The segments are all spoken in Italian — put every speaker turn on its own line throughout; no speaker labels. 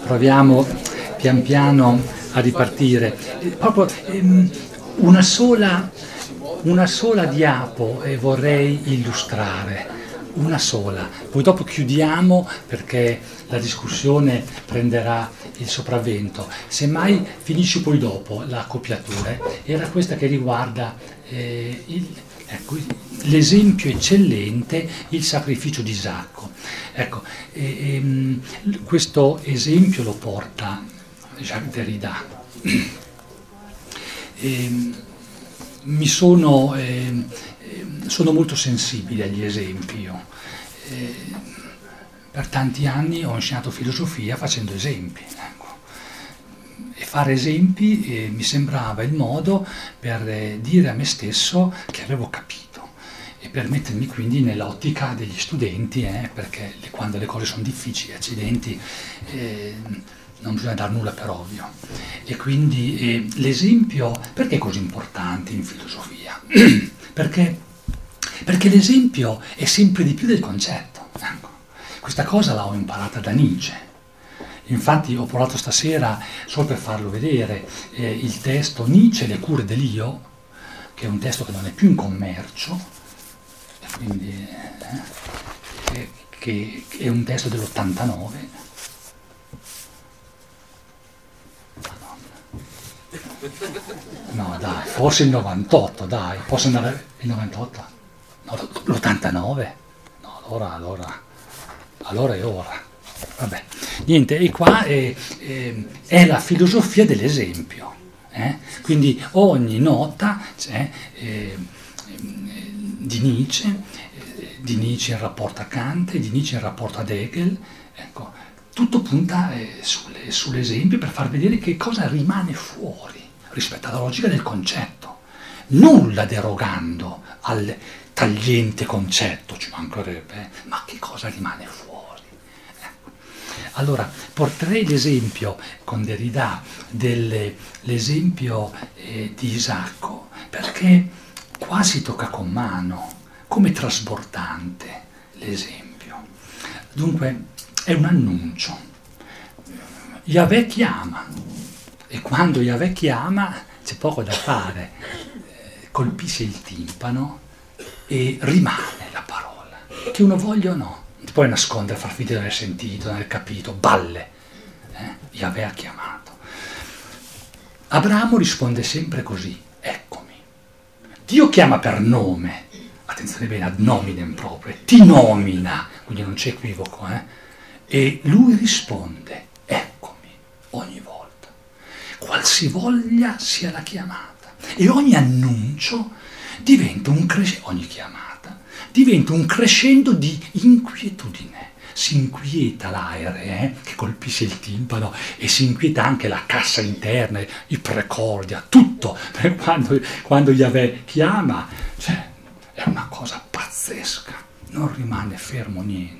Proviamo pian piano a ripartire. Proprio una sola diapo vorrei illustrare, una sola. Poi dopo chiudiamo perché la discussione prenderà il sopravvento. Semmai finisci poi dopo la copiatura. Era questa che riguarda l'esempio eccellente, il sacrificio di Isacco. Ecco, questo esempio lo porta Jacques Derrida. Sono molto sensibile agli esempi io. Per tanti anni ho insegnato filosofia facendo esempi. Ecco. E fare esempi mi sembrava il modo per dire a me stesso che avevo capito e per mettermi quindi nell'ottica degli studenti, perché quando le cose sono difficili, accidenti, non bisogna dar nulla per ovvio. E quindi l'esempio, perché è così importante in filosofia? Perché l'esempio è sempre di più del concetto. Ecco. Questa cosa l'ho imparata da Nietzsche. Infatti ho provato stasera, solo per farlo vedere, il testo Nietzsche, Le cure dell'io, che è un testo che non è più in commercio, quindi che è un testo dell'89. No dai, forse il 98, dai, posso andare il 98? No, l'89? No, allora è ora. Vabbè, niente, e qua è la filosofia dell'esempio. Quindi ogni nota di Nietzsche in rapporto a Kant, di Nietzsche in rapporto ad Hegel, ecco, tutto punta sull'esempio per far vedere che cosa rimane fuori rispetto alla logica del concetto, nulla derogando al tagliente concetto, ci mancherebbe, ma che cosa rimane fuori? Ecco. Allora, porterei l'esempio con Derrida l'esempio di Isacco, perché qua si tocca con mano, come trasbordante l'esempio. Dunque, è un annuncio. Yahweh chiama, e quando Yahweh chiama c'è poco da fare, colpisce il timpano e rimane la parola, che uno voglia o no, non ti puoi nascondere, far finta di aver sentito, di aver capito, balle, Yahweh ha chiamato. Abramo risponde sempre così, eccomi. Dio chiama per nome, attenzione bene, ad nominem proprio, ti nomina, quindi non c'è equivoco, e lui risponde, eccomi, ogni volta, qualsivoglia sia la chiamata, e ogni annuncio diventa ogni chiamata diventa un crescendo di inquietudine. Si inquieta l'aere che colpisce il timpano e si inquieta anche la cassa interna, i precordia, tutto, quando Yahweh chiama, cioè, è una cosa pazzesca, non rimane fermo niente.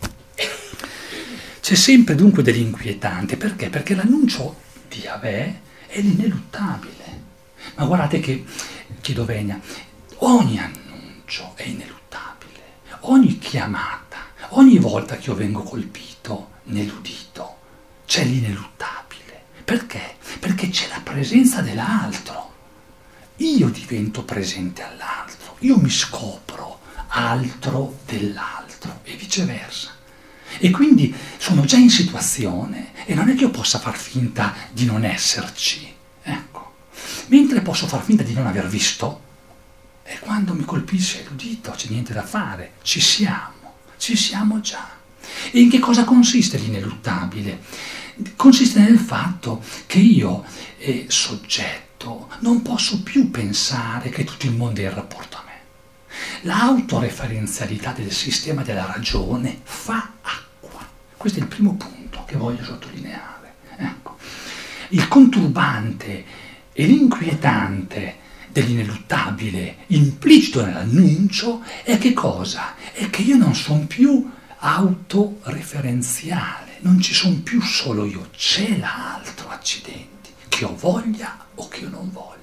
C'è sempre dunque dell'inquietante, perché? Perché l'annuncio di Yahweh è l'ineluttabile. Ma guardate che chiedo venia, ogni annuncio è ineluttabile, ogni chiamata, ogni volta che io vengo colpito nell'udito, c'è l'ineluttabile. Perché? Perché c'è la presenza dell'altro. Io divento presente all'altro, io mi scopro altro dell'altro e viceversa. E quindi sono già in situazione e non è che io possa far finta di non esserci. Ecco. Mentre posso far finta di non aver visto, e quando mi colpisce l'udito c'è niente da fare, ci siamo già. E in che cosa consiste l'ineluttabile? Consiste nel fatto che io, soggetto, non posso più pensare che tutto il mondo è in rapporto a me. L'autoreferenzialità del sistema della ragione fa acqua. Questo è il primo punto che voglio sottolineare. Ecco. Il conturbante e l'inquietante dell'ineluttabile implicito nell'annuncio è che cosa? È che io non sono più autoreferenziale, non ci sono più solo io, c'è l'altro, accidenti, che io voglia o che io non voglia.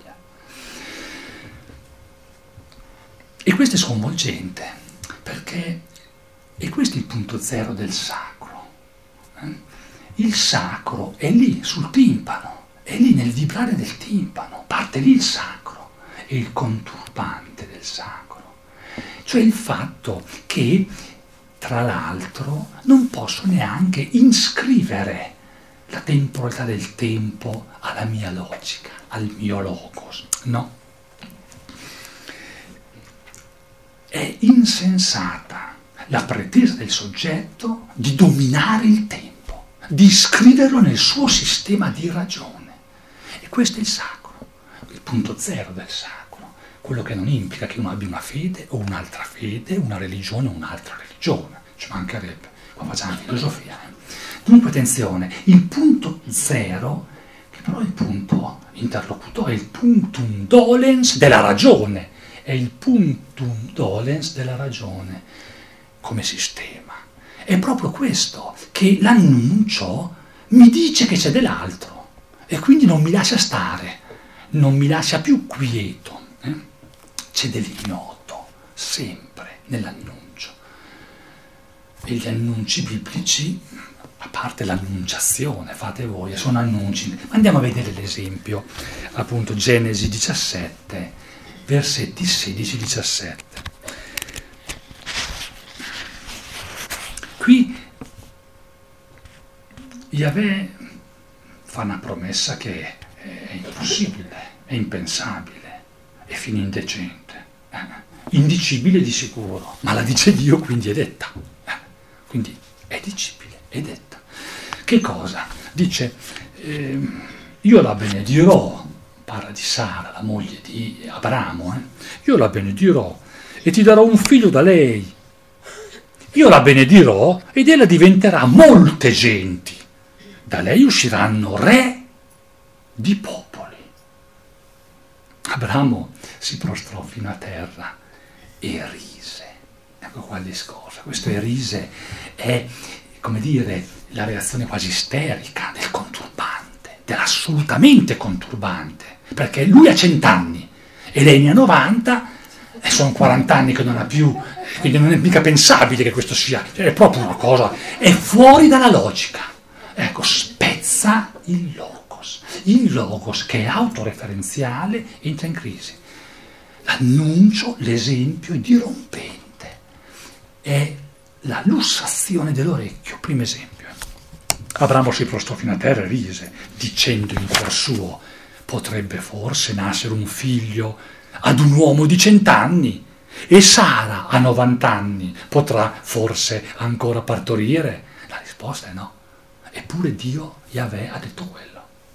E questo è sconvolgente, perché è questo il punto zero del sacro. il sacro è lì, sul timpano, è lì nel vibrare del timpano, parte lì il sacro, è il conturbante del sacro. Cioè il fatto che, tra l'altro, non posso neanche iscrivere la temporalità del tempo alla mia logica, al mio logos, no. È insensata la pretesa del soggetto di dominare il tempo, di iscriverlo nel suo sistema di ragione. E questo è il sacro, il punto zero del sacro, quello che non implica che uno abbia una fede o un'altra fede, una religione o un'altra religione, ci mancherebbe, qua facciamo filosofia. Dunque attenzione, il punto zero, che però è il punto interlocutore, è il puntum dolens della ragione, è il puntum dolens della ragione come sistema. È proprio questo, che l'annuncio mi dice che c'è dell'altro e quindi non mi lascia stare, non mi lascia più quieto. C'è dell'ignoto, sempre nell'annuncio. E gli annunci biblici, a parte l'annunciazione, fate voi, sono annunci. Andiamo a vedere l'esempio, appunto Genesi 17, versetti 16-17. Qui Yahweh fa una promessa che è impossibile, è impensabile, è fino indecente, indicibile di sicuro, ma la dice Dio, quindi è detta. Quindi è dicibile, è detta. Che cosa? Dice, io la benedirò, parla di Sara, la moglie di Abramo, io la benedirò e ti darò un figlio da lei. Io la benedirò ed ella diventerà molte genti. Da lei usciranno re di popoli. Abramo si prostrò fino a terra e rise. Ecco qua il discorso. Questo rise è, come dire, la reazione quasi isterica del conturbante, dell'assolutamente conturbante, perché lui ha 100 anni e lei ne ha 90 e sono 40 anni che non ha più, quindi non è mica pensabile che questo sia, è proprio una cosa, è fuori dalla logica. Ecco, spezza il logos che è autoreferenziale entra in crisi. L'annuncio, l'esempio è dirompente, è la lussazione dell'orecchio. Primo esempio. Abramo si prostrò fino a terra e rise, dicendo in cuor suo, potrebbe forse nascere un figlio ad un uomo di 100 anni? E Sara a 90 anni potrà forse ancora partorire? La risposta è no. Eppure Dio, Yahweh, ha detto quello.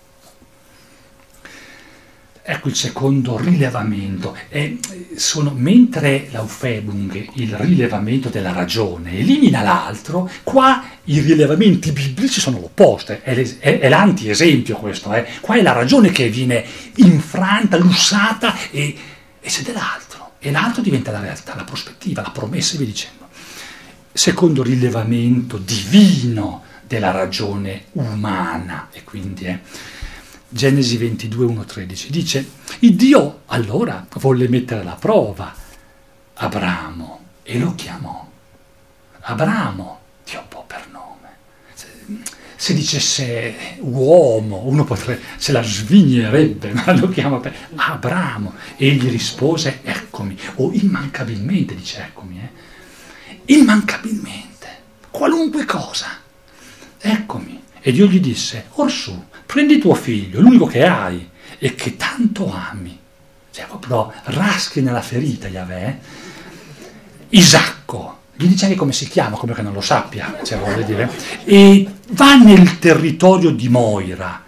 Ecco il secondo rilevamento. Mentre l'Aufhebung, il rilevamento della ragione, elimina l'altro, qua i rilevamenti biblici sono l'opposto. È l'anti-esempio questo. Qua è la ragione che viene infranta, lussata e c'è dell'altro. E l'altro diventa la realtà, la prospettiva, la promessa e via dicendo. Secondo rilevamento divino della ragione umana, e quindi Genesi 22, 1-13, dice, il Dio allora volle mettere alla prova Abramo e lo chiamò. Abramo, Dio può per nome. Se dicesse uomo, uno se la svignerebbe, ma lo chiama per Abramo. Egli rispose, eccomi, o immancabilmente, dice eccomi, immancabilmente, qualunque cosa, eccomi. E Dio gli disse, orsù, prendi tuo figlio, l'unico che hai e che tanto ami. Cioè proprio raschi nella ferita, Yahweh. Isacco, gli dice anche come si chiama, come che non lo sappia, cioè voglio dire. E va nel territorio di Moira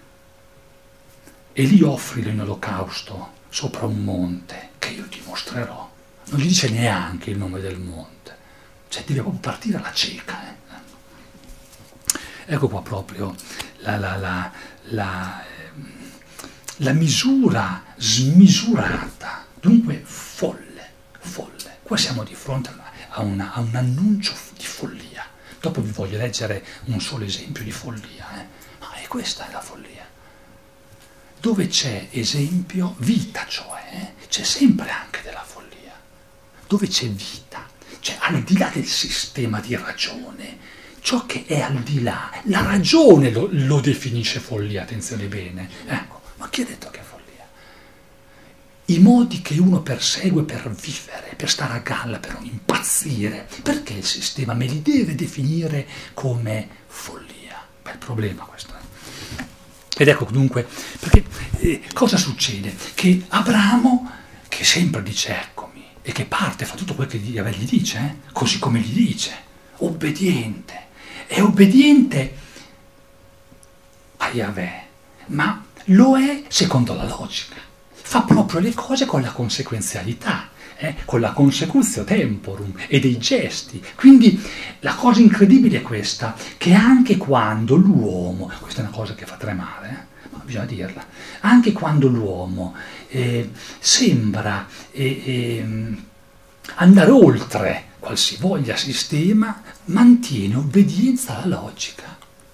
e lì offrilo in olocausto sopra un monte che io ti mostrerò. Non gli dice neanche il nome del monte, cioè deve proprio partire alla cieca. Ecco qua proprio la misura smisurata, dunque folle. Qua siamo di fronte a un annuncio di follia. Dopo vi voglio leggere un solo esempio di follia, ma questa è la follia. Dove c'è esempio, vita cioè, c'è sempre anche della follia. Dove c'è vita, cioè al di là del sistema di ragione, ciò che è al di là, la ragione lo definisce follia, attenzione bene. Ecco, ma chi ha detto che è follia? I modi che uno persegue per vivere, per stare a galla, per non impazzire, perché il sistema me li deve definire come follia? Bel problema questo. Ed ecco dunque, perché cosa succede? Che Abramo, che sempre dice eccomi, e che parte, fa tutto quel che gli dice, così come gli dice, obbediente, è obbediente a Yahweh, ma lo è secondo la logica. Fa proprio le cose con la conseguenzialità, con la consecutio temporum e dei gesti. Quindi la cosa incredibile è questa, che anche quando l'uomo, questa è una cosa che fa tremare, ma bisogna dirla, anche quando l'uomo sembra andare oltre qualsivoglia sistema, mantiene obbedienza alla logica.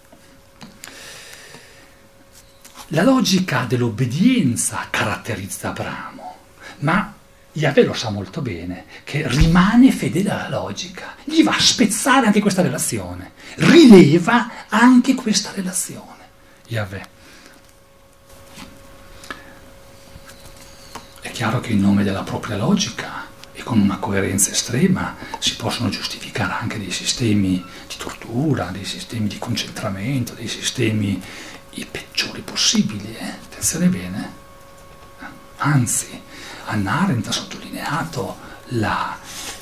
La logica dell'obbedienza caratterizza Abramo, ma Yahweh lo sa molto bene, che rimane fedele alla logica, gli va a spezzare anche questa relazione, rileva anche questa relazione. Yahweh. È chiaro che in nome della propria logica e con una coerenza estrema si possono giustificare anche dei sistemi di tortura, dei sistemi di concentramento, dei sistemi i peggiori possibili, attenzione bene. Anzi, Hannah Arendt ha sottolineato la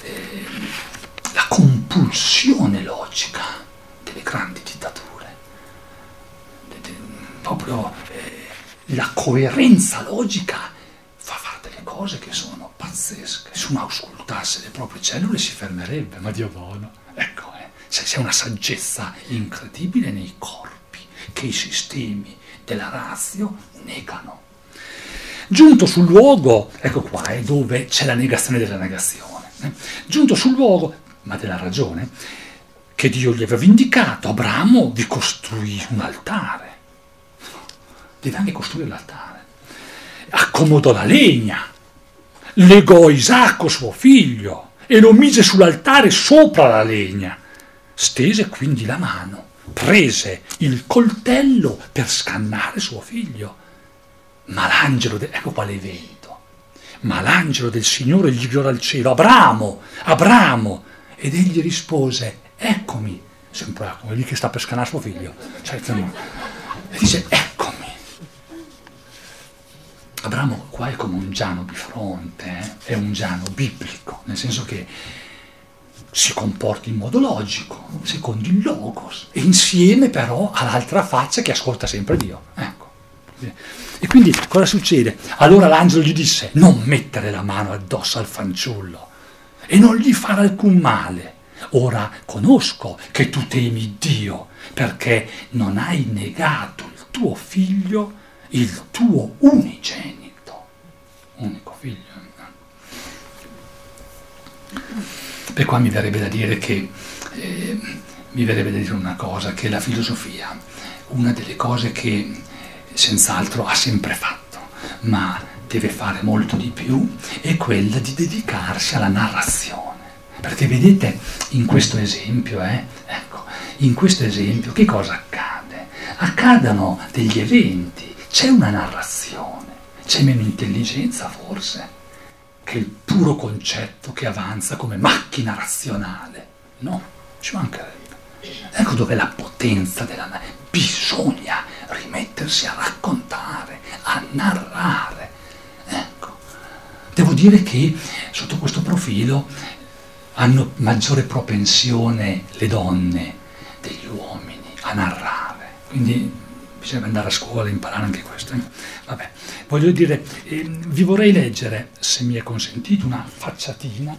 compulsione logica delle grandi dittature, proprio la coerenza logica fa fare delle cose che sono pazzesche. Se uno auscultasse le proprie cellule si fermerebbe, ma Dio buono, ecco, c'è una saggezza incredibile nei corpi che i sistemi della razio negano. Giunto sul luogo, ecco qua, è dove c'è la negazione della negazione. Giunto sul luogo, ma della ragione, che Dio gli aveva indicato, Abramo vi costruì un altare. Deve anche costruire l'altare. Accomodò la legna, legò Isacco, suo figlio, e lo mise sull'altare sopra la legna. Stese quindi la mano, prese il coltello per scannare suo figlio. Ma l'angelo, ecco qua l'evento, ma l'angelo del Signore gli gridò dal cielo, Abramo, Abramo, ed egli rispose, eccomi, sempre come lì che sta per scannare suo figlio, cioè, e dice, eccomi. Abramo qua è come un Giano bifronte, è un Giano biblico, nel senso che si comporta in modo logico, secondo il logos, e insieme però all'altra faccia che ascolta sempre Dio. Ecco. E quindi cosa succede? Allora l'angelo gli disse, non mettere la mano addosso al fanciullo e non gli fare alcun male. Ora conosco che tu temi Dio, perché non hai negato il tuo figlio, il tuo unigenito, unico figlio. Per qua mi verrebbe da dire che mi verrebbe da dire una cosa, che la filosofia, una delle cose che senz'altro ha sempre fatto, ma deve fare molto di più, è quella di dedicarsi alla narrazione. Perché vedete, in questo esempio, ecco, in questo esempio che cosa accade? Accadono degli eventi, c'è una narrazione, c'è meno intelligenza forse che il puro concetto che avanza come macchina razionale. No, ci mancherebbe. Ecco dove la potenza della bisogna rimettersi a raccontare, a narrare. Ecco. Devo dire che sotto questo profilo hanno maggiore propensione le donne degli uomini a narrare. Quindi bisogna andare a scuola e imparare anche questo. Vabbè, voglio dire, vi vorrei leggere, se mi è consentito, una facciatina.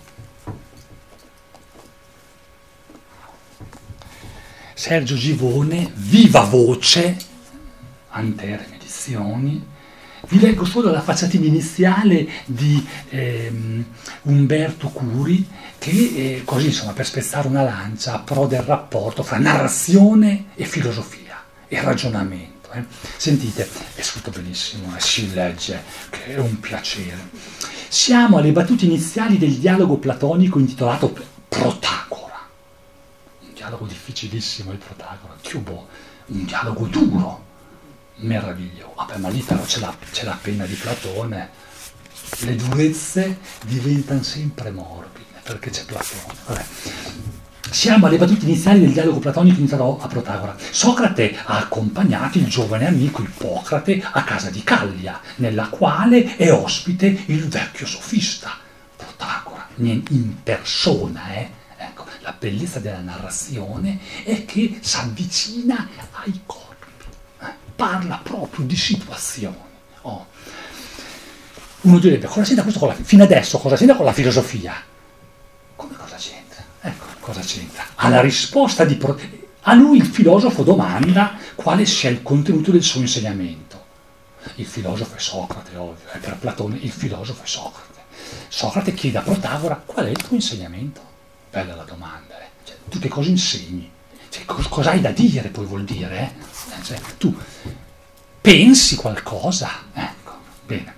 Sergio Givone, Viva Voce, Anterem Edizioni. Vi leggo solo la facciatina iniziale di Umberto Curi, che così, insomma, per spezzare una lancia a pro del rapporto fra narrazione e filosofia e ragionamento. Sentite, è scritto benissimo, si legge, che è un piacere. Siamo alle battute iniziali del dialogo platonico intitolato Protagora. Un dialogo dialogo difficilissimo il Protagora, un dialogo duro, meraviglioso. Vabbè, ma lì però c'è la penna di Platone, le durezze diventano sempre morbide, perché c'è Platone. Vabbè. Siamo alle battute iniziali del dialogo platonico iniziato a Protagora. Socrate ha accompagnato il giovane amico Ippocrate a casa di Callia, nella quale è ospite il vecchio sofista, Protagora, in persona. Ecco, la bellezza della narrazione è che si avvicina ai corpi, parla proprio di situazioni. Oh. Uno direbbe, cosa c'entra questo fino adesso cosa c'entra con la filosofia? Come cosa c'entra? Ecco, cosa c'entra? Alla risposta a lui il filosofo domanda quale sia il contenuto del suo insegnamento. Il filosofo è Socrate, ovvio, per Platone il filosofo è Socrate. Socrate chiede a Protagora qual è il tuo insegnamento? Bella la domanda, Cioè, tu che cosa insegni? Cioè, cosa hai da dire, poi vuol dire, Cioè, tu pensi qualcosa? Ecco, bene.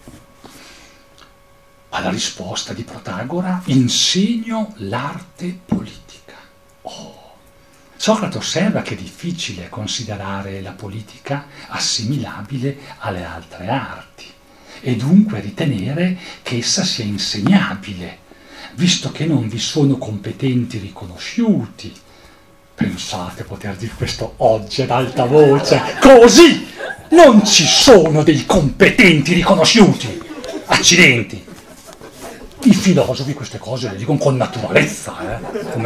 Alla risposta di Protagora, insegno l'arte politica. Oh. Socrate osserva che è difficile considerare la politica assimilabile alle altre arti e dunque ritenere che essa sia insegnabile, visto che non vi sono competenti riconosciuti. Pensate poter dire questo oggi ad alta voce, così! Non ci sono dei competenti riconosciuti! Accidenti! I filosofi queste cose le dicono con naturalezza,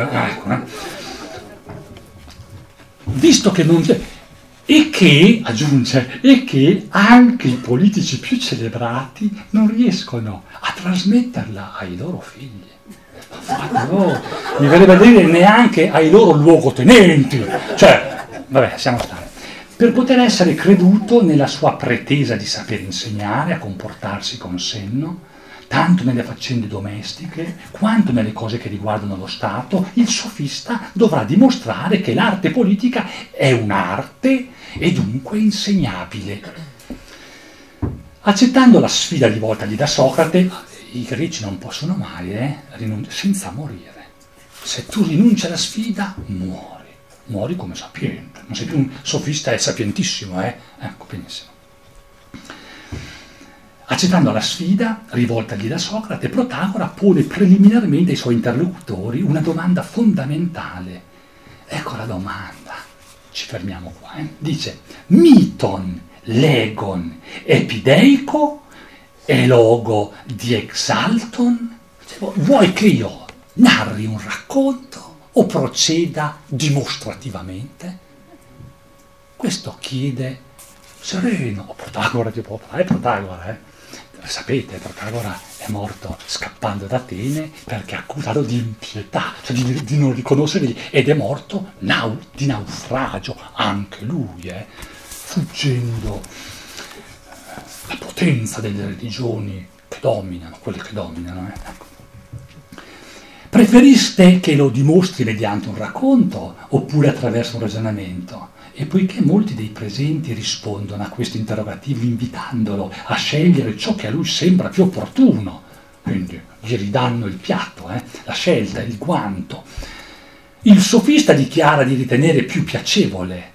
Visto che non c'è, e che, aggiunge, e che anche i politici più celebrati non riescono a trasmetterla ai loro figli. Mi verrebbe a dire neanche ai loro luogotenenti. Cioè, vabbè, siamo stati. Per poter essere creduto nella sua pretesa di saper insegnare a comportarsi con senno, tanto nelle faccende domestiche quanto nelle cose che riguardano lo Stato, il sofista dovrà dimostrare che l'arte politica è un'arte e dunque insegnabile. Accettando la sfida rivoltagli da Socrate, i greci non possono mai senza morire. Se tu rinunci alla sfida, muori come sapiente. Non sei più un sofista, è sapientissimo, Ecco, benissimo. Accettando la sfida rivoltagli da Socrate, Protagora pone preliminarmente ai suoi interlocutori una domanda fondamentale. Ecco la domanda, ci fermiamo qua. Dice, miton, legon, epideico, elogo di exalton? Vuoi che io narri un racconto o proceda dimostrativamente? Questo chiede sereno. Protagora, Protagora, Sapete, Protagora è morto scappando da Atene perché accusato di impietà, cioè di non riconoscerli, ed è morto di naufragio, anche lui, fuggendo la potenza delle religioni che dominano, quelle che dominano. Ecco. Preferiste che lo dimostri mediante un racconto oppure attraverso un ragionamento? E poiché molti dei presenti rispondono a questo interrogativo invitandolo a scegliere ciò che a lui sembra più opportuno, quindi gli ridanno il piatto, la scelta, il guanto, il sofista dichiara di ritenere più piacevole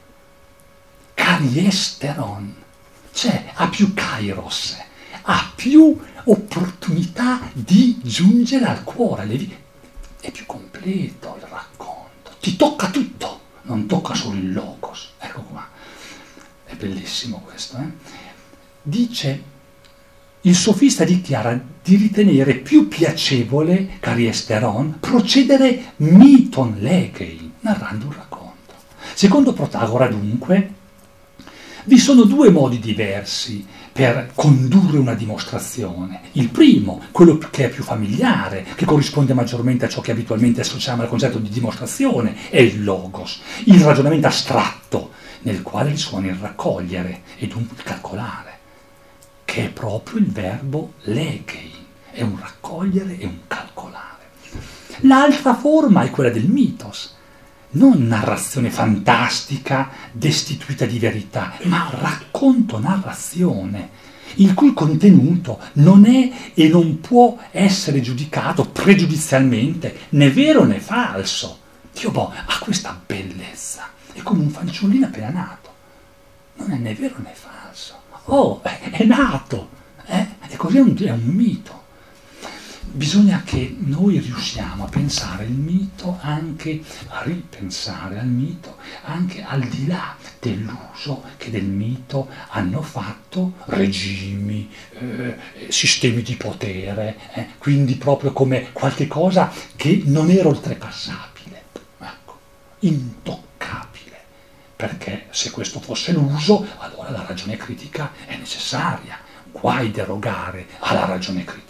cariesteron, cioè ha più kairos, ha più opportunità di giungere al cuore, è più completo il racconto, ti tocca tutto. Non tocca solo il logos, ecco qua, è bellissimo questo. Dice, il sofista dichiara di ritenere più piacevole, cariesteron, procedere miton legein, narrando un racconto. Secondo Protagora, dunque, vi sono due modi diversi per condurre una dimostrazione. Il primo, quello che è più familiare, che corrisponde maggiormente a ciò che abitualmente associamo al concetto di dimostrazione, è il logos, il ragionamento astratto, nel quale risuona il raccogliere e dunque il calcolare, che è proprio il verbo legein, è un raccogliere e un calcolare. L'altra forma è quella del mitos, non narrazione fantastica destituita di verità, ma racconto-narrazione, il cui contenuto non è e non può essere giudicato pregiudizialmente né vero né falso, Dio boh, ha questa bellezza, è come un fanciullino appena nato, non è né vero né falso. Oh, è nato, e così è un mito. Bisogna che noi riusciamo a pensare il mito, anche a ripensare al mito, anche al di là dell'uso che del mito hanno fatto regimi, sistemi di potere, quindi proprio come qualche cosa che non era oltrepassabile, ecco, intoccabile, perché se questo fosse l'uso, allora la ragione critica è necessaria, guai derogare alla ragione critica.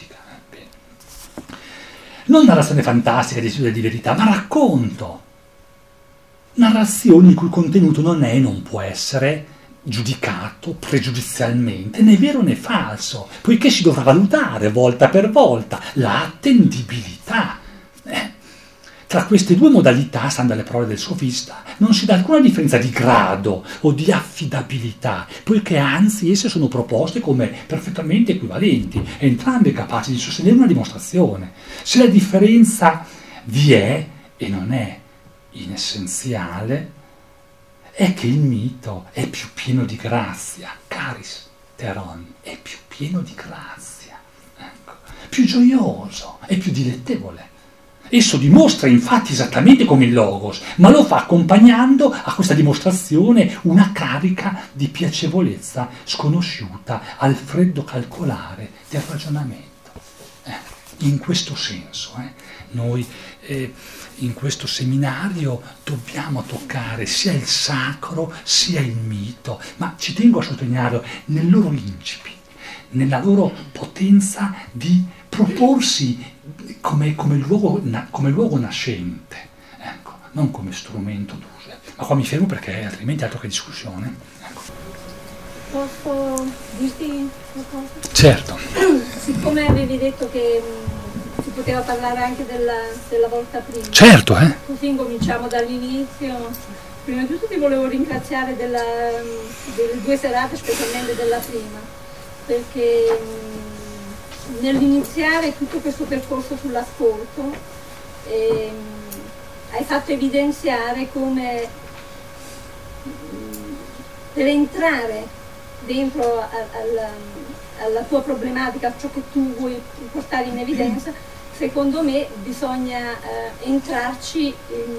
Non narrazione fantastica di verità, ma racconto. Narrazione il cui contenuto non è e non può essere giudicato pregiudizialmente, né vero né falso, poiché si dovrà valutare volta per volta la attendibilità. Tra queste due modalità, stando alle parole del sofista, non si dà alcuna differenza di grado o di affidabilità, poiché anzi esse sono proposte come perfettamente equivalenti, entrambe capaci di sostenere una dimostrazione. Se la differenza vi è, e non è in essenziale, è che il mito è più pieno di grazia, caris teron, è più pieno di grazia, ecco, più gioioso, è più dilettevole. Esso dimostra infatti esattamente come il Logos, ma lo fa accompagnando a questa dimostrazione una carica di piacevolezza sconosciuta al freddo calcolare del ragionamento. In questo senso, noi in questo seminario dobbiamo toccare sia il sacro sia il mito, ma ci tengo a sottolinearlo nel loro incipit, nella loro potenza di proporsi come luogo nascente, ecco, non come strumento d'uso. Ma qua mi fermo perché altrimenti altro che discussione. Ecco.
Posso dirti qualcosa?
Certo.
Siccome avevi detto che si poteva parlare anche della volta prima.
Certo,
Così incominciamo dall'inizio. Prima di tutto ti volevo ringraziare delle 2 serate, specialmente della prima, perché nell'iniziare tutto questo percorso sull'ascolto hai fatto evidenziare come per entrare dentro alla tua problematica, ciò che tu vuoi portare in evidenza, secondo me bisogna entrarci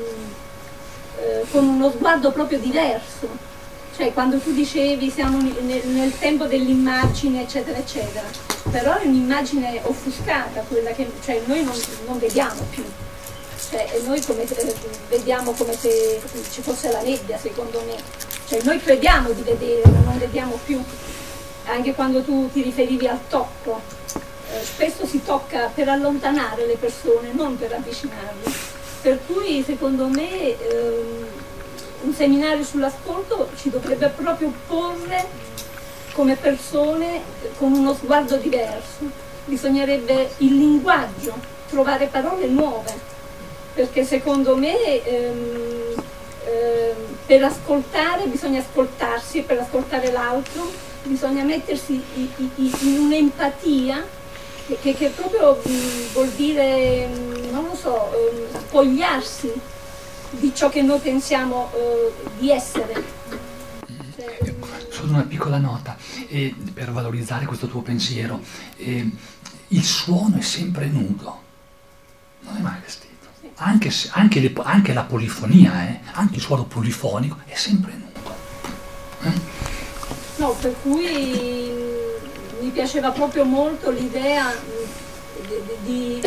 con uno sguardo proprio diverso. Cioè, quando tu dicevi siamo nel tempo dell'immagine, eccetera, eccetera, però è un'immagine offuscata, quella che cioè, noi non vediamo più. Cioè, noi vediamo come se ci fosse la nebbia, secondo me. Cioè, noi crediamo di vedere, ma non vediamo più. Anche quando tu ti riferivi al tocco, spesso si tocca per allontanare le persone, non per avvicinarle. Per cui, secondo me, un seminario sull'ascolto ci dovrebbe proprio porre come persone con uno sguardo diverso. Bisognerebbe il linguaggio, trovare parole nuove, perché secondo me per ascoltare bisogna ascoltarsi, e per ascoltare l'altro bisogna mettersi in un'empatia che proprio vuol dire, non lo so, spogliarsi di ciò che noi pensiamo di essere.
Solo una piccola nota per valorizzare questo tuo pensiero. Il suono è sempre nudo, non è mai vestito. Anche la polifonia, anche il suono polifonico è sempre nudo.
No, per cui mi piaceva proprio molto l'idea di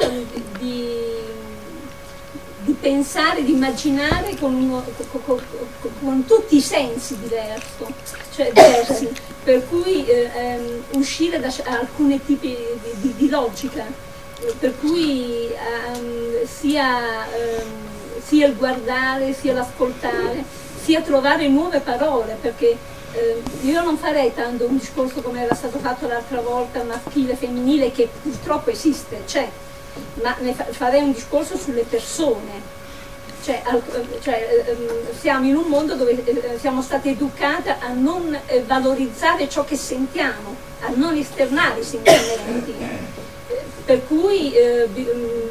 pensare, di immaginare con tutti i sensi diversi, per cui uscire da alcuni tipi di logica, per cui sia il guardare, sia l'ascoltare, sia trovare nuove parole, perché io non farei tanto un discorso come era stato fatto l'altra volta, maschile, femminile, che purtroppo esiste, c'è, ma ne farei un discorso sulle persone. Siamo in un mondo dove siamo state educate a non valorizzare ciò che sentiamo, a non esternare i sentimenti, per cui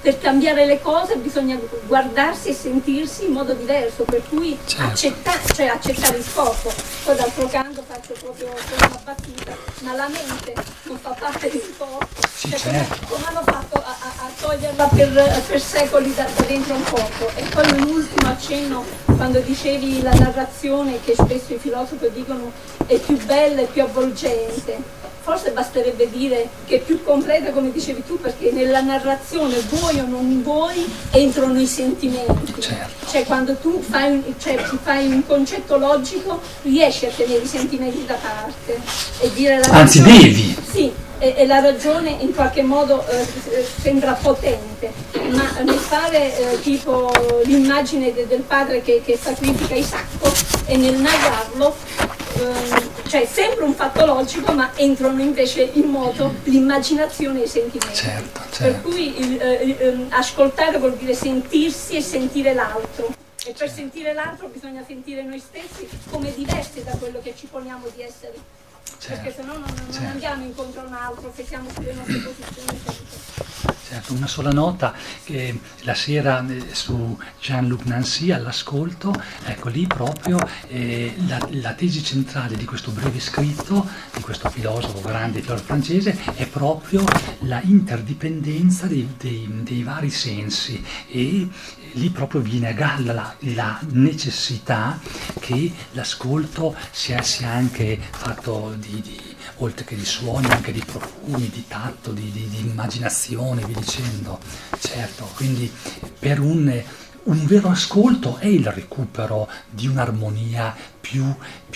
per cambiare le cose bisogna guardarsi e sentirsi in modo diverso, per cui accettare il corpo. Poi d'altro canto faccio proprio una battuta, ma la mente non fa parte del corpo, come hanno fatto a toglierla per secoli da dentro un corpo. E poi un ultimo accenno, quando dicevi la narrazione, che spesso i filosofi dicono è più bella e più avvolgente. Forse basterebbe dire che è più completa, come dicevi tu, perché nella narrazione, vuoi o non vuoi, entrano i sentimenti.
Certo.
Cioè quando tu fai un concetto logico, riesci a tenere i sentimenti da parte e dire la
anzi
ragione,
devi.
Sì, e la ragione in qualche modo sembra potente, ma nel fare tipo l'immagine del padre che sacrifica Isacco e nel narrarlo, cioè sembra un fatto logico, ma entrano invece in moto l'immaginazione e i sentimenti.
Certo.
Per cui ascoltare vuol dire sentirsi e sentire l'altro, e per sentire l'altro bisogna sentire noi stessi come diversi da quello che ci poniamo di essere, perché se no non andiamo incontro a un altro, se siamo sulle nostre posizioni sempre.
Certo, una sola nota, che la sera su Jean-Luc Nancy all'ascolto, ecco lì proprio la tesi centrale di questo breve scritto, di questo filosofo, grande filosofo francese, è proprio la interdipendenza dei vari sensi, e lì proprio viene a galla la necessità che l'ascolto sia anche fatto oltre che di suoni, anche di profumi, di tatto, di immaginazione, vi dicendo. Certo, quindi per un vero ascolto è il recupero di un'armonia più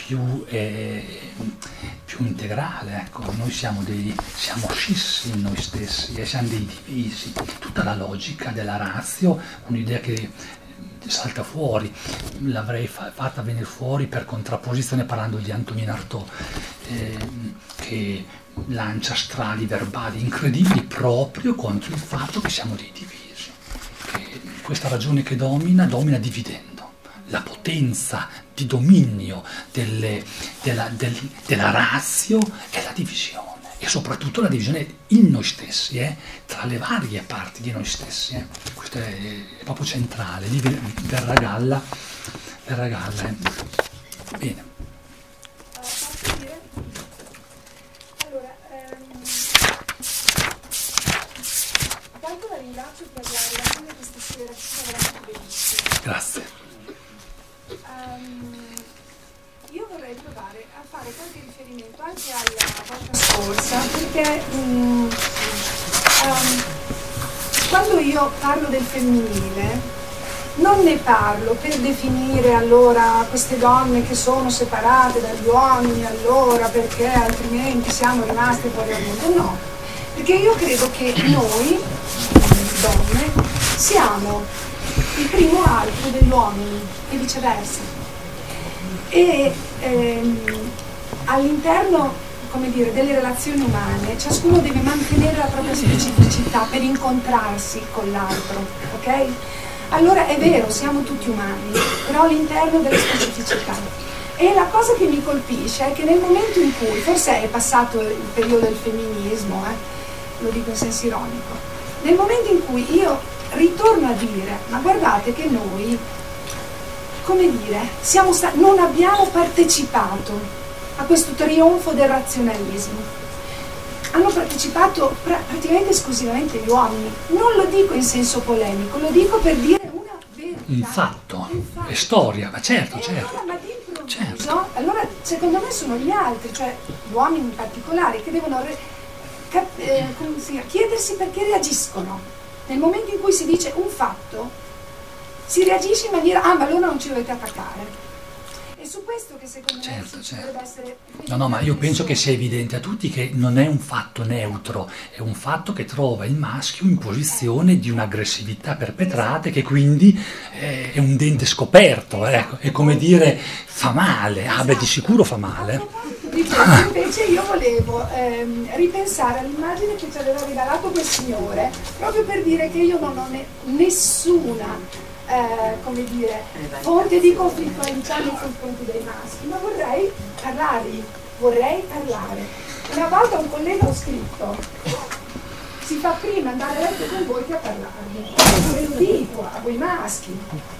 integrale. Ecco, noi siamo scissi in noi stessi e siamo dei divisi. Tutta la logica della ratio, un'idea che salta fuori, l'avrei fatta venire fuori per contrapposizione parlando di Antonin Artaud, che lancia strali verbali incredibili proprio contro il fatto che siamo dei divisi, che questa ragione che domina dividendo. La potenza di dominio della ratio è la divisione, e soprattutto la divisione in noi stessi, tra le varie parti di noi stessi. Questo è proprio centrale, lì verrà galla. Bene.
Allora, tanto la ringrazio per la relazione questa sera, che è veramente bellissima.
Grazie.
Io vorrei provare a fare qualche riferimento anche alla volta scorsa, perché quando io parlo del femminile non ne parlo per definire allora queste donne che sono separate dagli uomini, allora perché altrimenti siamo rimaste fuori dal mondo, no, perché io credo che noi donne siamo il primo altro degli uomini e viceversa. E all'interno, come dire, delle relazioni umane ciascuno deve mantenere la propria specificità per incontrarsi con l'altro, ok? Allora è vero, siamo tutti umani, però all'interno delle specificità. E la cosa che mi colpisce è che nel momento in cui, forse è passato il periodo del femminismo, lo dico in senso ironico, nel momento in cui io ritorno a dire, ma guardate che noi, come dire, non abbiamo partecipato a questo trionfo del razionalismo. Hanno partecipato praticamente esclusivamente gli uomini. Non lo dico in senso polemico, lo dico per dire una verità.
Un fatto. È storia, ma certo.
Allora, ma d'improvviso, allora secondo me sono gli altri, cioè gli uomini in particolare, che devono chiedersi perché reagiscono. Nel momento in cui si dice un fatto, si reagisce in maniera, ma allora non ci dovete attaccare. È su questo che secondo me dovrebbe essere...
No, ma io penso che sia evidente a tutti che non è un fatto neutro, è un fatto che trova il maschio in posizione di un'aggressività perpetrata, che quindi è un dente scoperto, ecco, è come dire fa male, di sicuro fa male.
Invece io volevo ripensare all'immagine che ci aveva rivelato quel signore, proprio per dire che io non ho nessuna come dire, fonte di conflittualità nei confronti dei maschi, ma vorrei parlare. Una volta un collega ho scritto, si fa prima andare a letto con voi che a parlarvi. Ve lo dico a voi maschi.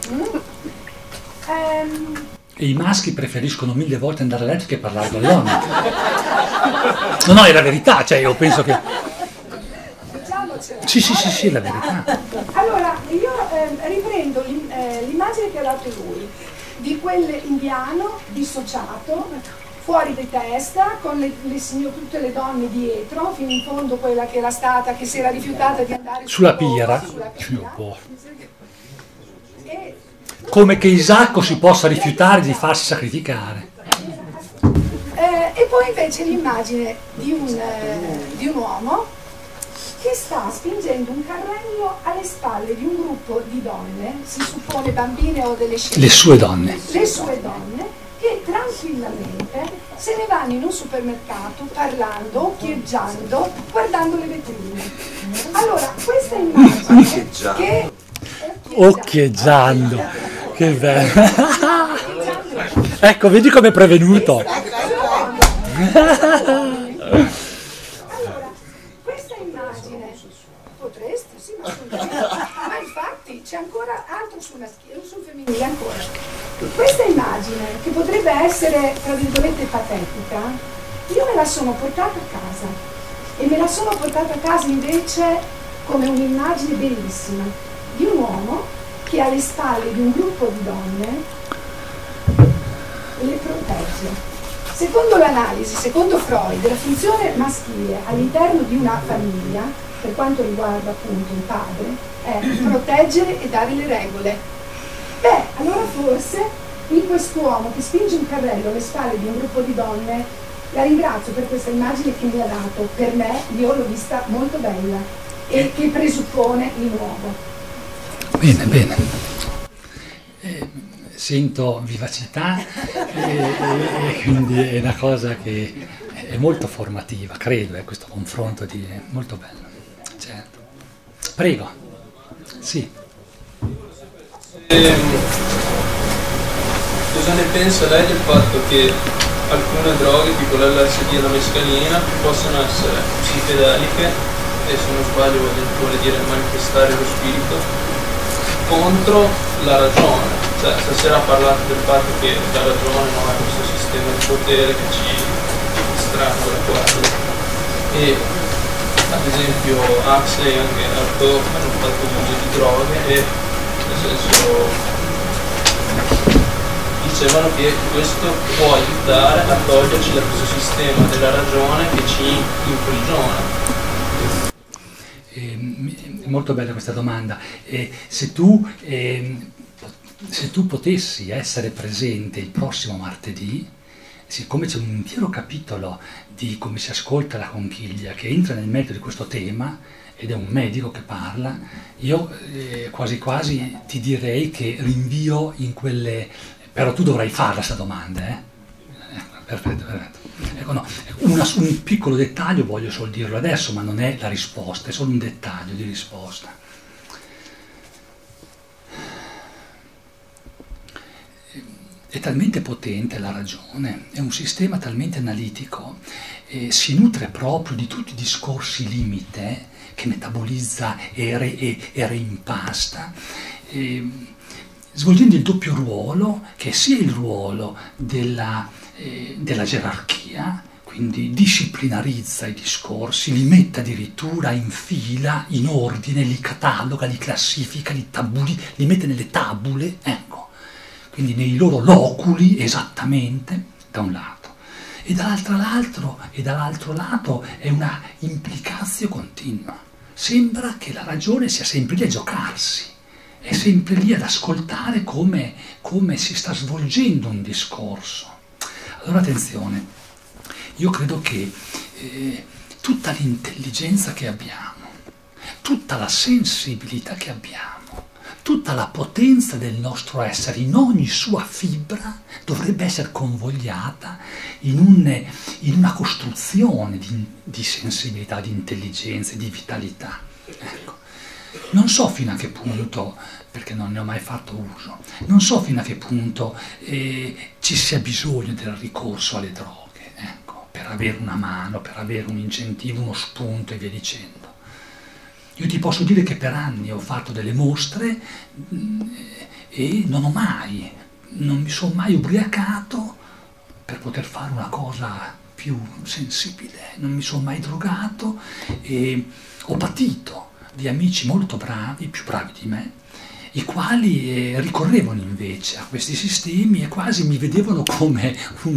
E i maschi preferiscono 1000 volte andare a letto che parlare con le donne. No, è la verità, cioè io penso che...
Diciamocela.
Sì, è la verità.
Allora, io riprendo l'immagine che ha dato lui, di quell'indiano dissociato, fuori di testa, con tutte le donne dietro, fino in fondo quella che era stata, che si era rifiutata di andare
Sulla pira.
E,
Come che Isacco si possa rifiutare di farsi sacrificare.
e poi invece l'immagine di un uomo che sta spingendo un carrello alle spalle di un gruppo di donne, si suppone bambine o delle scene.
Le sue donne.
Le sue donne che tranquillamente se ne vanno in un supermercato parlando, occhieggiando, guardando le vetrine. Allora, questa immagine che...
Occhieggiando. Che bello. Ecco, vedi come è prevenuto.
Potresti, sì, ma infatti c'è ancora altro sul maschile, sul femminile ancora. Questa immagine, che potrebbe essere, tra virgolette, patetica, io me la sono portata a casa. E me la sono portata a casa invece come un'immagine bellissima di un uomo che alle spalle di un gruppo di donne le protegge. Secondo l'analisi, secondo Freud, la funzione maschile all'interno di una famiglia, per quanto riguarda appunto il padre, è proteggere e dare le regole. Beh, allora forse in quest'uomo che spinge un carrello alle spalle di un gruppo di donne, la ringrazio per questa immagine che mi ha dato. Per me, io l'ho vista molto bella e che presuppone il nuovo.
Bene. Sento vivacità e quindi è una cosa che è molto formativa, credo, questo confronto è molto bello. Certo. Prego. Sì.
Cosa ne pensa lei del fatto che alcune droghe, tipo l'LSD e la mescalina, possono essere psichedeliche e, se non sbaglio, vuole dire manifestare lo spirito contro la ragione? Cioè, stasera ha parlato del fatto che la ragione non è questo sistema di potere che ci strangola quello. E ad esempio Huxley e anche Artaud hanno fatto uso di droghe e, nel senso, dicevano che questo può aiutare a toglierci da questo sistema della ragione che ci imprigiona.
Molto bella questa domanda. Se tu potessi essere presente il prossimo martedì, siccome c'è un intero capitolo di come si ascolta la conchiglia che entra nel merito di questo tema, ed è un medico che parla, io quasi quasi ti direi che rinvio in quelle... Però tu dovrai farla questa domanda, Perfetto. Ecco, no, un piccolo dettaglio, voglio solo dirlo adesso, ma non è la risposta, è solo un dettaglio di risposta. È talmente potente la ragione, è un sistema talmente analitico, si nutre proprio di tutti i discorsi limite che metabolizza e reimpasta, svolgendo il doppio ruolo, che è sia il ruolo della gerarchia, quindi disciplinarizza i discorsi, li mette addirittura in fila, in ordine, li cataloga, li classifica, li mette nelle tabule, ecco. Quindi nei loro loculi esattamente, da un lato, e dall'altro lato è una implicazio continua. Sembra che la ragione sia sempre lì a giocarsi, è sempre lì ad ascoltare come si sta svolgendo un discorso. Allora attenzione, io credo che tutta l'intelligenza che abbiamo, tutta la sensibilità che abbiamo, tutta la potenza del nostro essere, in ogni sua fibra, dovrebbe essere convogliata in una costruzione di sensibilità, di intelligenza, di vitalità. Ecco. Non so fino a che punto, perché non ne ho mai fatto uso, non so fino a che punto ci sia bisogno del ricorso alle droghe, ecco, per avere una mano, per avere un incentivo, uno spunto e via dicendo. Io ti posso dire che per anni ho fatto delle mostre e non mi sono mai ubriacato per poter fare una cosa più sensibile, non mi sono mai drogato e ho patito di amici molto bravi, più bravi di me, i quali ricorrevano invece a questi sistemi e quasi mi vedevano come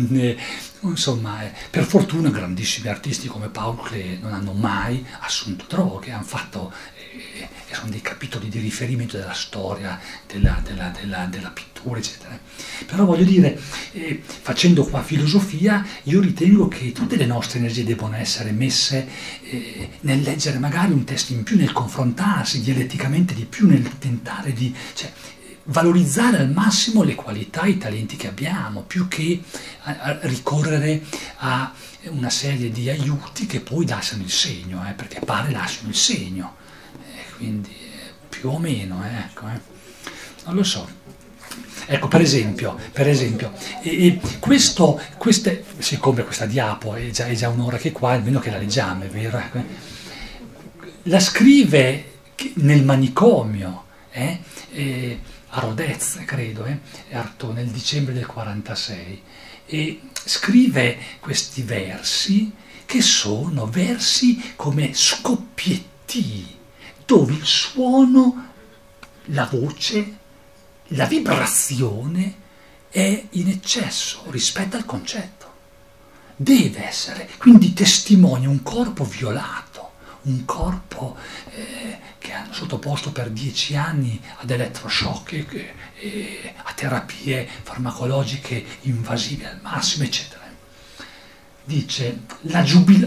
per fortuna grandissimi artisti come Paul Klee non hanno mai assunto droghe, hanno fatto, sono dei capitoli di riferimento della storia, della pittura, eccetera. Però voglio dire, facendo qua filosofia, io ritengo che tutte le nostre energie debbano essere messe nel leggere magari un testo in più, nel confrontarsi dialetticamente di più, nel tentare di valorizzare al massimo le qualità, i talenti che abbiamo, più che a ricorrere a una serie di aiuti che poi lasciano il segno, perché pare lasciano il segno, quindi più o meno, non lo so. Ecco, per esempio, siccome questa diapo è già un'ora che è qua, almeno che la leggiamo, è vero? La scrive nel manicomio, a Rodez, credo, Artaud, nel dicembre del 46, e scrive questi versi che sono versi come scoppietti, dove il suono, la voce, la vibrazione è in eccesso rispetto al concetto. Deve essere, quindi testimonia un corpo violato, un corpo che hanno sottoposto per 10 anni ad elettroshock e a terapie farmacologiche invasive al massimo, eccetera. Dice, la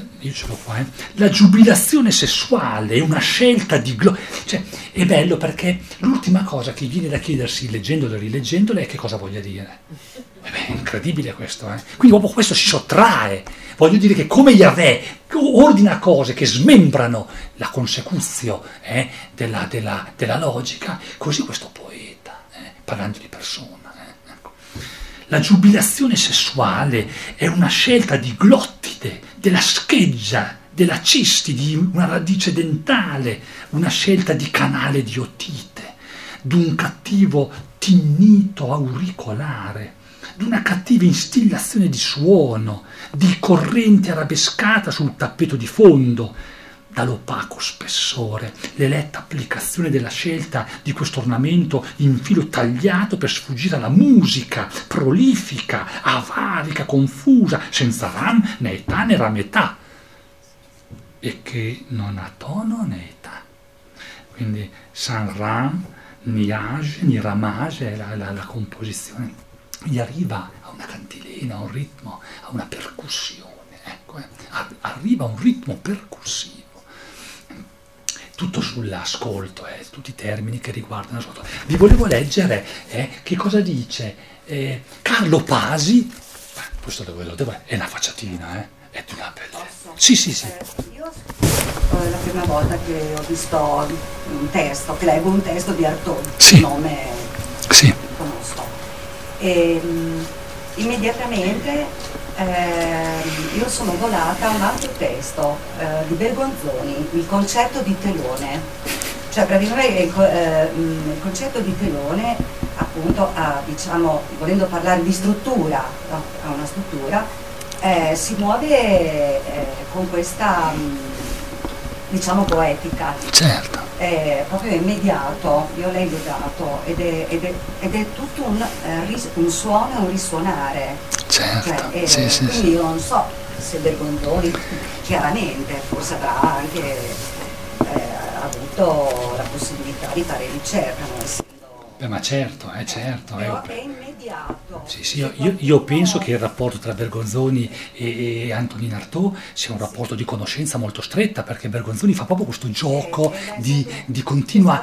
giubilazione sessuale è una scelta di è bello perché l'ultima cosa che viene da chiedersi leggendolo e rileggendolo è che cosa voglia dire. È incredibile questo, Quindi dopo questo si sottrae. Voglio dire che come Yahweh ordina cose che smembrano la consecuzione della logica, così questo poeta, parlando di persona. La giubilazione sessuale è una scelta di glottide, della scheggia, della cisti, di una radice dentale, una scelta di canale di otite, d'un cattivo tinnito auricolare, d'una cattiva instillazione di suono, di corrente arabescata sul tappeto di fondo, dall'opaco spessore, l'eletta applicazione della scelta di questo ornamento in filo tagliato per sfuggire alla musica, prolifica, avarica, confusa, senza ram né età né rametà, e che non ha tono né età. Quindi sans ram, ni age, ni ramage è la composizione. Quindi arriva a una cantilena, a un ritmo, a una percussione, arriva a un ritmo percussivo. Tutto sull'ascolto, tutti i termini che riguardano l'ascolto. Vi volevo leggere che cosa dice Carlo Pasi, questo è una facciatina, è di una bellezza. Sì.
Io la prima volta che ho visto un testo, che leggo un testo di Artaud, il nome conosco, e immediatamente io sono volata a un altro testo di Bergonzoni, il concetto di telone. Cioè praticamente il concetto di telone appunto diciamo, volendo parlare di struttura, no? Ha una struttura, si muove con questa diciamo poetica.
Certo.
È proprio immediato, io leggo dato ed è tutto un suono e un risuonare.
Certo,
quindi io non so se Bergonzoni chiaramente forse avrà anche avuto la possibilità di fare ricerca, non essendo...
ma certo.
Però è immediato.
Sì, io penso che il rapporto tra Bergonzoni e Antonin Artaud sia un rapporto di conoscenza molto stretta, perché Bergonzoni fa proprio questo gioco di continua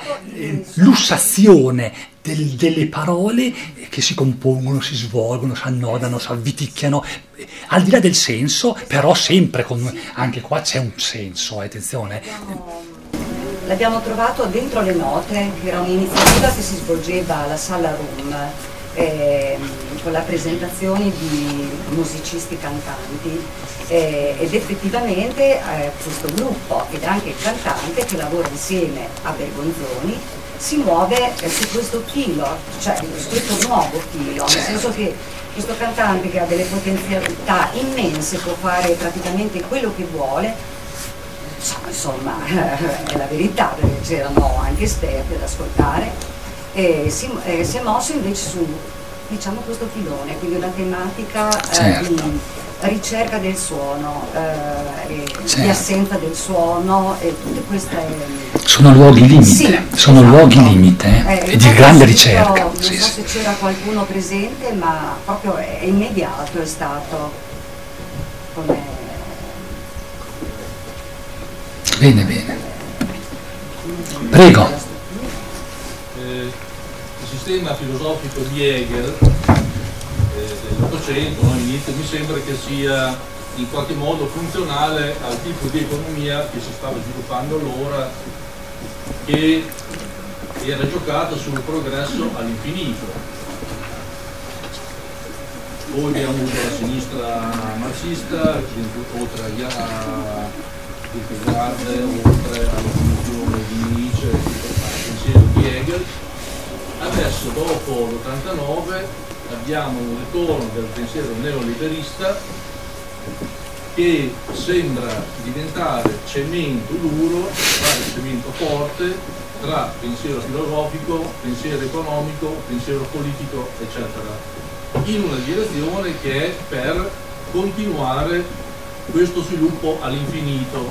lussazione delle parole che si compongono, si svolgono, si annodano, si avviticchiano, al di là del senso, però sempre anche qua c'è un senso, attenzione.
L'abbiamo trovato dentro le note, che era un'iniziativa che si svolgeva alla Sala Room, con la presentazione di musicisti cantanti ed effettivamente questo gruppo ed anche il cantante che lavora insieme a Bergonzoni si muove su questo filo, cioè su questo nuovo filo, nel senso che questo cantante che ha delle potenzialità immense può fare praticamente quello che vuole, insomma è la verità, perché c'erano anche esperti ad ascoltare, e si è mosso invece su, diciamo, questo filone, quindi una tematica di ricerca del suono, di assenza del suono, e tutte queste...
Sono luoghi limite,
sì,
sono luoghi limite e di grande ricerca.
Non so se c'era qualcuno presente, ma proprio è immediato, è stato come...
Bene, bene. Prego.
Il sistema filosofico di Hegel dell'Ottocento, inizio, mi sembra che sia in qualche modo funzionale al tipo di economia che si stava sviluppando allora, che era giocato sul progresso all'infinito. Poi abbiamo avuto la sinistra marxista, oltre a Kierkegaard, oltre alla comunione di Nietzsche, il pensiero di Hegel. Adesso, dopo l'89, abbiamo un ritorno del pensiero neoliberista che sembra diventare cemento duro, cemento forte tra pensiero filosofico, pensiero economico, pensiero politico, eccetera, in una direzione che è per continuare questo sviluppo all'infinito,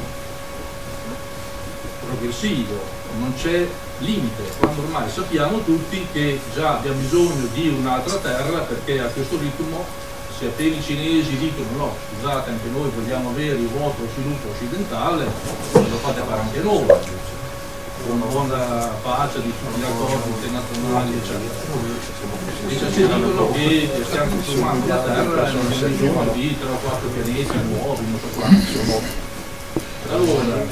progressivo, non c'è limite, quando ormai sappiamo tutti che già abbiamo bisogno di un'altra terra, perché a questo ritmo, se appena i cinesi dicono no, scusate, anche noi vogliamo avere il vostro sviluppo occidentale, lo fate fare anche noi, con una buona pace di tutti gli accordi internazionali, eccetera. E se ci dicono che stiamo consumando la terra e non abbiamo bisogno di 3 o 4 pianeti nuovi, non so quanti. Allora,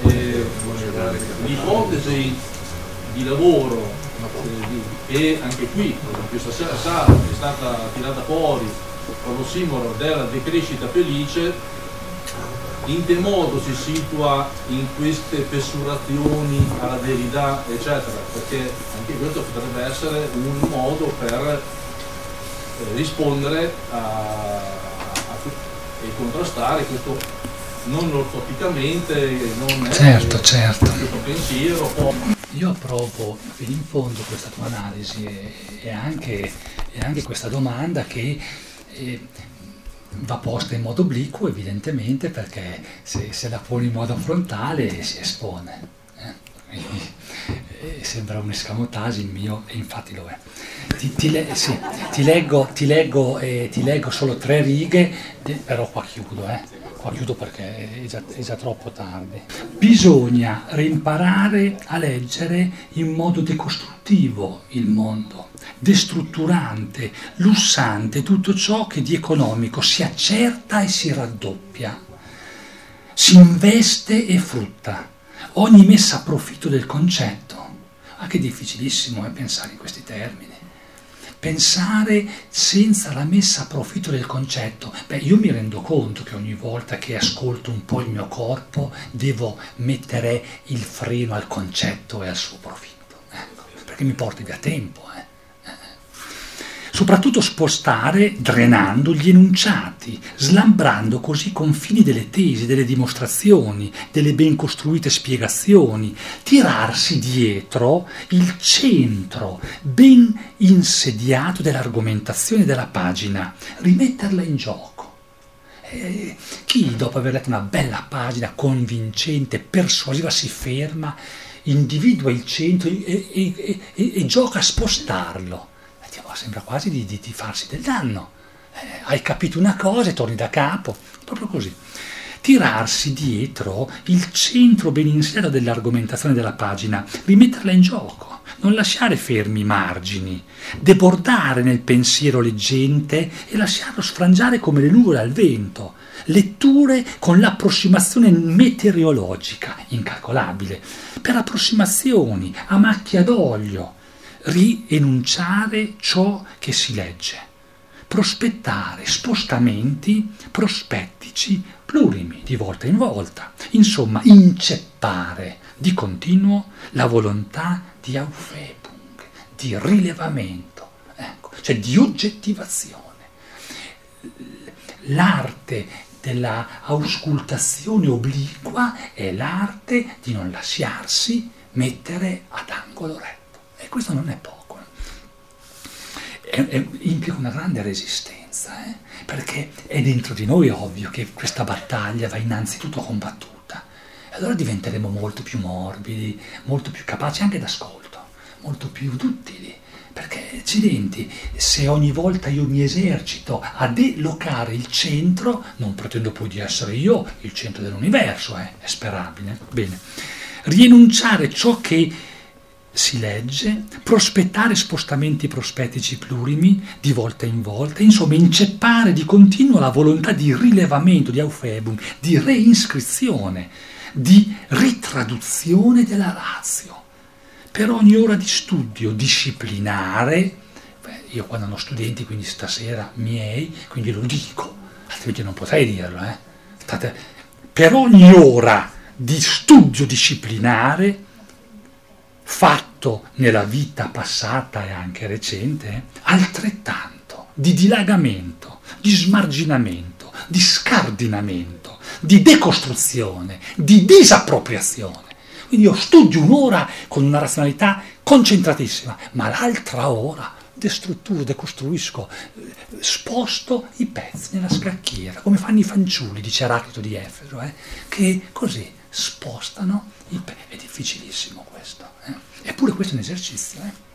l'ipotesi di lavoro che anche qui, questa sala, è stata tirata fuori con l'ossimoro della decrescita felice, in che modo si situa in queste fessurazioni alla verità, eccetera, perché anche questo potrebbe essere un modo per rispondere e contrastare questo non ortopicamente, non è
certo.
questo pensiero.
Io approvo fino in fondo questa tua analisi e anche questa domanda che va posta in modo obliquo, evidentemente, perché se la poni in modo frontale si espone. Quindi, sembra un escamotage il mio, e infatti lo è. Ti leggo solo 3 righe, però qua chiudo perché è già troppo tardi. Bisogna rimparare a leggere in modo decostruttivo il mondo, destrutturante, lussante tutto ciò che di economico si accerta e si raddoppia, si investe e frutta. Ogni messa a profitto del concetto. Che difficilissimo è pensare in questi termini. Pensare senza la messa a profitto del concetto. Io mi rendo conto che ogni volta che ascolto un po' il mio corpo devo mettere il freno al concetto e al suo profitto, perché mi porti via tempo. Soprattutto spostare, drenando gli enunciati, slambrando così i confini delle tesi, delle dimostrazioni, delle ben costruite spiegazioni, tirarsi dietro il centro ben insediato dell'argomentazione della pagina, rimetterla in gioco. Chi dopo aver letto una bella pagina convincente, persuasiva, si ferma, individua il centro e gioca a spostarlo? Sembra quasi di farsi del danno. Hai capito una cosa e torni da capo, proprio così. Tirarsi dietro il centro ben insediato dell'argomentazione della pagina, rimetterla in gioco, non lasciare fermi i margini, debordare nel pensiero leggente e lasciarlo sfrangiare come le nuvole al vento. Letture con l'approssimazione meteorologica, incalcolabile, per approssimazioni a macchia d'olio, rienunciare ciò che si legge, prospettare spostamenti prospettici plurimi di volta in volta, insomma inceppare di continuo la volontà di Aufhebung, di rilevamento, ecco, cioè di oggettivazione. L'arte della auscultazione obliqua è l'arte di non lasciarsi mettere ad angolo retto, e questo non è poco. Implica una grande resistenza, perché è dentro di noi ovvio che questa battaglia va innanzitutto combattuta, e allora diventeremo molto più morbidi, molto più capaci anche d'ascolto, molto più duttili, perché accidenti, se ogni volta io mi esercito a delocare il centro, non pretendo poi di essere io il centro dell'universo, è sperabile. Bene, rienunciare ciò che si legge, prospettare spostamenti prospettici plurimi di volta in volta, insomma inceppare di continuo la volontà di rilevamento, di Aufhebung, di reinscrizione, di ritraduzione della ratio. Per ogni ora di studio disciplinare, io quando hanno studenti, quindi stasera miei, quindi lo dico, altrimenti non potrei dirlo, per ogni ora di studio disciplinare fatto nella vita passata e anche recente, altrettanto di dilagamento, di smarginamento, di scardinamento, di decostruzione, di disappropriazione. Quindi io studio un'ora con una razionalità concentratissima, ma l'altra ora destrutturo, decostruisco, sposto i pezzi nella scacchiera, come fanno i fanciulli, dice Eraclito di Efeso, che così spostano i pezzi. È difficilissimo questo, eppure questo è un esercizio.